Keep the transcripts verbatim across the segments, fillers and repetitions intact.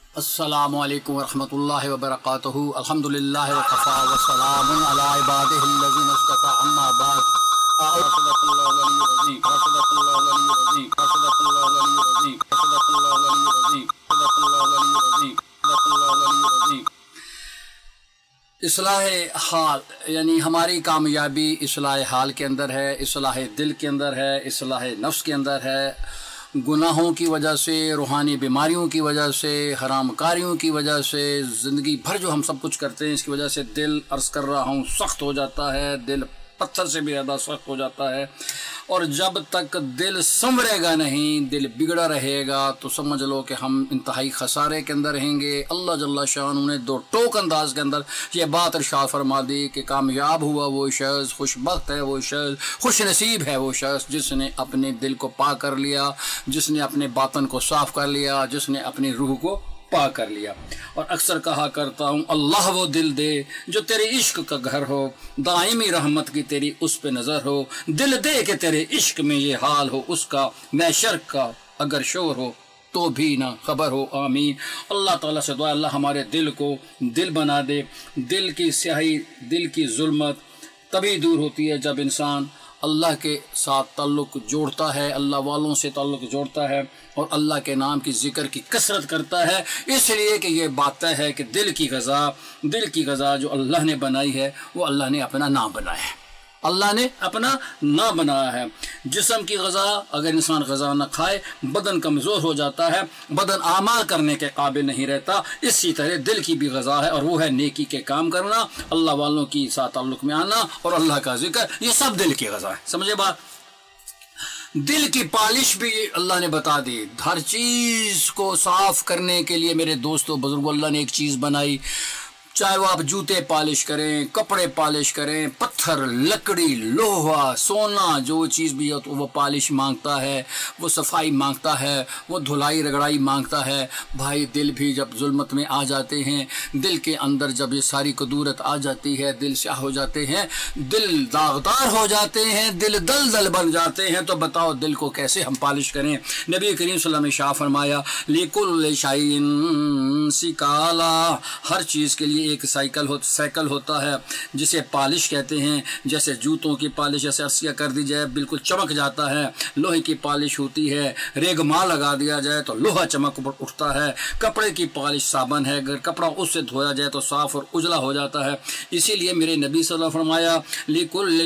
السلام علیکم ورحمۃ اللہ وبرکاتہ۔ الحمد للہ وکفا وسلام علی عبادہ الذین اصطفی، اما بعد۔ صدق اللہ العلی العظیم، صدق اللہ العلی العظیم، صدق اللہ العلی العظیم، صدق اللہ العلی العظیم، صدق اللہ العلی العظیم، صدق اللہ العلی العظیم۔ اصلاح حال یعنی ہماری کامیابی اصلاح حال کے اندر ہے، اصلاح دل کے اندر ہے، اصلاح نفس کے اندر ہے۔ گناہوں کی وجہ سے، روحانی بیماریوں کی وجہ سے، حرام کاریوں کی وجہ سے، زندگی بھر جو ہم سب کچھ کرتے ہیں اس کی وجہ سے دل، عرض کر رہا ہوں، سخت ہو جاتا ہے، دل پتھر سے بھی زیادہ سخت ہو جاتا ہے۔ اور جب تک دل سنورے گا نہیں، دل بگڑا رہے گا، تو سمجھ لو کہ ہم انتہائی خسارے کے اندر رہیں گے۔ اللہ جل شانہ نے دو ٹوک انداز کے اندر یہ بات ارشاد فرما دی کہ کامیاب ہوا وہ شخص، خوش بخت ہے وہ شخص، خوش نصیب ہے وہ شخص جس نے اپنے دل کو پاک کر لیا، جس نے اپنے باطن کو صاف کر لیا، جس نے اپنی روح کو پاک کر لیا۔ اور اکثر کہا کرتا ہوں، اللہ وہ دل دے جو تیرے عشق کا گھر ہو، دائمی رحمت کی تیری اس پہ نظر ہو، دل دے کہ تیرے عشق میں یہ حال ہو اس کا، میں شرک کا اگر شور ہو تو بھی نہ خبر ہو، آمین۔ اللہ تعالیٰ سے دعا اللہ ہمارے دل کو دل بنا دے۔ دل کی سیاہی، دل کی ظلمت تبھی دور ہوتی ہے جب انسان اللہ کے ساتھ تعلق جوڑتا ہے، اللہ والوں سے تعلق جوڑتا ہے اور اللہ کے نام کی ذکر کی کثرت کرتا ہے۔ اس لیے کہ یہ بات طے ہے کہ دل کی غذا، دل کی غذا جو اللہ نے بنائی ہے وہ اللہ نے اپنا نام بنایا ہے، اللہ نے اپنا نام بنایا ہے۔ جسم کی غذا اگر انسان غذا نہ کھائے، بدن کمزور ہو جاتا ہے، بدن اعمال کرنے کے قابل نہیں رہتا۔ اسی طرح دل کی بھی غذا ہے اور وہ ہے نیکی کے کام کرنا، اللہ والوں کی ساتھ تعلق میں آنا اور اللہ کا ذکر، یہ سب دل کی غذا ہے۔ سمجھے بات؟ دل کی پالش بھی اللہ نے بتا دی۔ ہر چیز کو صاف کرنے کے لیے میرے دوستو بزرگو اللہ نے ایک چیز بنائی، چاہے وہ آپ جوتے پالش کریں، کپڑے پالش کریں، پتھر، لکڑی، لوہا، سونا، جو چیز بھی ہو تو وہ پالش مانگتا ہے، وہ صفائی مانگتا ہے، وہ دھلائی رگڑائی مانگتا ہے۔ بھائی دل بھی جب ظلمت میں آ جاتے ہیں، دل کے اندر جب یہ ساری قدورت آ جاتی ہے، دل سیاہ ہو جاتے ہیں، دل داغدار ہو جاتے ہیں، دل دل دل بن جاتے ہیں، تو بتاؤ دل کو کیسے ہم پالش کریں؟ نبی کریم صلی اللہ علیہ وسلم نے شاہ فرمایا، لِكُلِّ شَيْءٍ سِكَالًا، ہر چیز کے لیے ایک سائیکل ہو سائیکل ہوتا ہے جسے پالش کہتے ہیں۔ جیسے جوتوں کی پالش جیسے عرصیہ کر دی جائے بالکل چمک جاتا ہے، لوہے کی پالش ہوتی ہے، ریگما لگا دیا جائے تو لوہا چمک اٹھتا ہے۔ کپڑے کی پالش صابن ہے، اگر کپڑا اس سے دھویا جائے تو صاف اور اجلا ہو جاتا ہے۔ اسی لیے میرے نبی صلی اللہ علیہ وسلم نے فرمایا، لِكُلِّ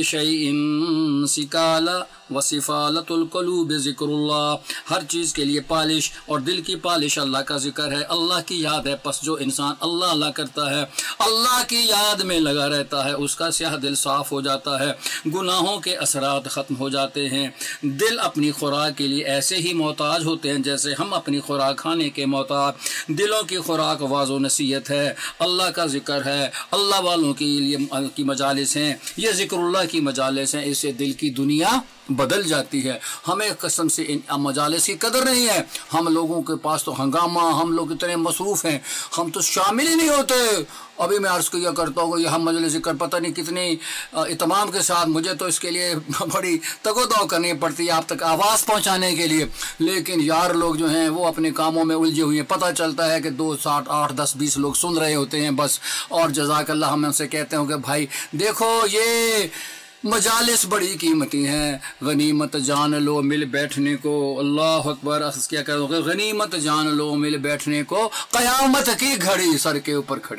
شَيْءٍ سِكَالًا وَصِفَالَةُ الْقُلُوبِ ذِكْرُ اللَّهِ، ہر چیز کے لیے پالش اور دل کی پالش اللہ کا ذکر ہے، اللہ کی یاد ہے۔ پس جو انسان اللہ اللہ کرتا ہے، اللہ کی یاد میں لگا رہتا ہے، اس کا سیاہ دل صاف ہو جاتا ہے، گناہوں کے اثرات ختم ہو جاتے ہیں۔ دل اپنی خوراک کے لیے ایسے ہی محتاج ہوتے ہیں جیسے ہم اپنی خوراک کھانے کے محتاج۔ دلوں کی خوراک واعظ و نصیحت ہے، اللہ کا ذکر ہے، اللہ والوں کے لیے کی مجالس ہیں، یہ ذکر اللہ کی مجالس ہیں، اس سے دل کی دنیا بدل جاتی ہے۔ ہمیں قسم سے ان مجالس کی قدر نہیں ہے، ہم لوگوں کے پاس تو ہنگامہ، ہم لوگ اتنے مصروف ہیں، ہم تو شامل ہی نہیں ہوتے۔ ابھی میں عرض کیا کرتا ہوں یہ ہم مجلس ذکر پتہ نہیں کتنی اہتمام کے ساتھ، مجھے تو اس کے لیے بڑی تگ و دو کرنی پڑتی ہے آپ تک آواز پہنچانے کے لیے، لیکن یار لوگ جو ہیں وہ اپنے کاموں میں الجھے ہوئے ہیں۔ پتہ چلتا ہے کہ دو ساٹھ آٹھ دس بیس لوگ سن رہے ہوتے ہیں بس، اور جزاک اللہ ہم ان سے کہتے ہیں کہ بھائی دیکھو یہ مجالس بڑی قیمتی ہیں، غنیمت جان لو مل بیٹھنے کو، اللہ اکبر، کیا کرو گے، غنیمت جان لو مل بیٹھنے کو، قیامت کی گھڑی سر کے اوپر کھڑی،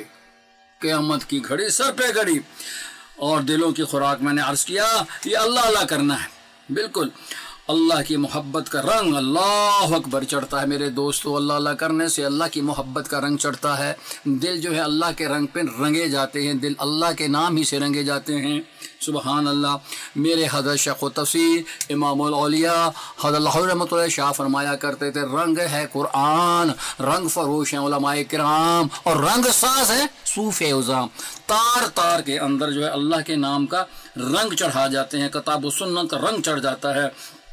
قیامت کی گھڑی سر پہ گھڑی۔ اور دلوں کی خوراک میں نے عرض کیا یہ اللہ اللہ کرنا ہے، بالکل اللہ کی محبت کا رنگ اللہ اکبر چڑھتا ہے میرے دوستو۔ اللہ اللہ کرنے سے اللہ کی محبت کا رنگ چڑھتا ہے، دل جو ہے اللہ کے رنگ پہ رنگے جاتے ہیں، دل اللہ کے نام ہی سے رنگے جاتے ہیں۔ سبحان اللہ۔ میرے حضرت شیخ و تفسیر امام الاولیاء حضرت اللہ رحمۃ اللہ شاہ فرمایا کرتے تھے، رنگ ہے قرآن، رنگ فروش ہیں علماء کرام، اور رنگ ساز ہے صوفِ عظام۔ تار تار کے اندر جو ہے اللہ کے نام کا رنگ چڑھا جاتے ہیں، کتاب و سنت کا رنگ چڑھ جاتا ہے۔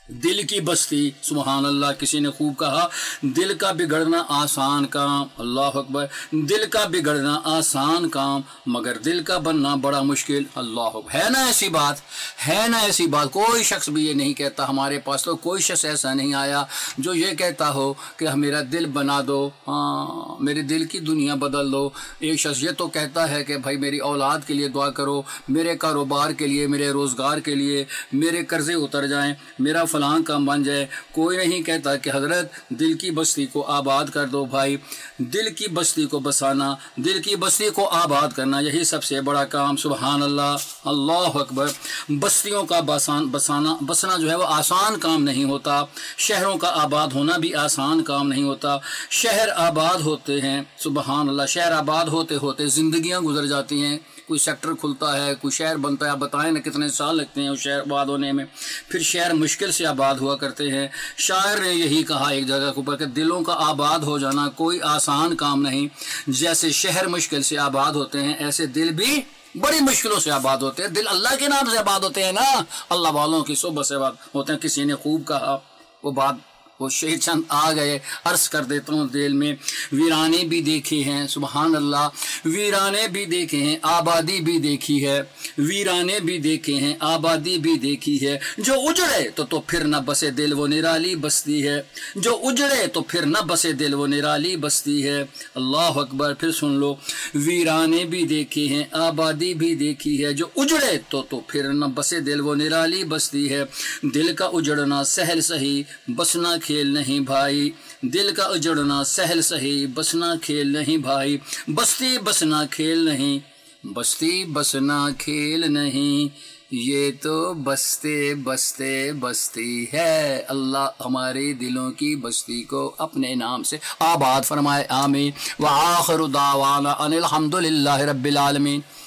دل کی بستی، سبحان اللہ، کسی نے خوب کہا دل کا بگڑنا آسان کام، اللہ اکبر، دل کا بگڑنا آسان کام مگر دل کا بننا بڑا مشکل، اللہ اکبر۔ ہے نا ایسی بات، ہے نا ایسی بات، کوئی شخص بھی یہ نہیں کہتا، ہمارے پاس تو کوئی شخص ایسا نہیں آیا جو یہ کہتا ہو کہ میرا دل بنا دو، ہاں میرے دل کی دنیا بدل دو۔ ایک شخص یہ تو کہتا ہے کہ بھائی میری اولاد کے لیے دعا کرو، میرے کاروبار کے لیے، میرے روزگار کے لیے، میرے قرضے اتر جائیں، میرا فلاں کام بن جائے۔ کوئی نہیں کہتا کہ حضرت دل کی بستی کو آباد کر دو بھائی، دل کی بستی کو بسانا، دل کی بستی کو آباد کرنا، یہی سب سے بڑا کام، سبحان اللہ، اللہ اکبر۔ بستیوں کا بسان بسانا بسنا جو ہے وہ آسان کام نہیں ہوتا، شہروں کا آباد ہونا بھی آسان کام نہیں ہوتا۔ شہر آباد ہوتے ہیں، سبحان اللہ، شہر آباد ہوتے ہوتے زندگیاں گزر جاتی ہیں، کوئی سیکٹر کھلتا ہے، کوئی شہر بنتا ہے، آپ بتائیں نا کتنے سال لگتے ہیں اس شہر آباد ہونے میں، پھر شہر مشکل سے آباد ہوا کرتے ہیں۔ شاعر نے یہی کہا ایک جگہ کے اوپر کہ دلوں کا آباد ہو جانا کوئی آسان کام نہیں، جیسے شہر مشکل سے آباد ہوتے ہیں ایسے دل بھی بڑی مشکلوں سے آباد ہوتے ہیں۔ دل اللہ کے نام سے آباد ہوتے ہیں نا، اللہ والوں کی صحبت سے آباد ہوتے ہیں۔ کسی نے خوب کہا، وہ بات وہ شہید چند آ گئے، عرض کر دیتا ہوں دل میں، ویرانے بھی دیکھے ہیں، سبحان اللہ، ویرانے بھی دیکھے ہیں، آبادی بھی دیکھی ہے، ویرانے بھی دیکھے ہیں، آبادی بھی دیکھی ہے، جو اجڑے تو تو پھر نہ بسے دل وہ نرالی بستی ہے، جو اجڑے تو پھر نہ بسے دل وہ نرالی بستی ہے، اللہ اکبر۔ پھر سن لو، ویرانے بھی دیکھے ہیں، آبادی بھی دیکھی ہے، جو اجڑے تو تو پھر نہ بسے دل وہ نرالی بستی ہے، دل کا اجڑنا سہل سہی بسنا کھیل نہیں بھائی، دل کا اجڑنا سہل سہی بسنا کھیل نہیں بھائی، بستی بسنا کھیل نہیں، بستی بسنا کھیل نہیں، یہ تو بستے بستے بستی ہے۔ اللہ ہمارے دلوں کی بستی کو اپنے نام سے آباد فرمائے، آمین۔ وآخر دعوانا ان الحمد للہ رب العالمین۔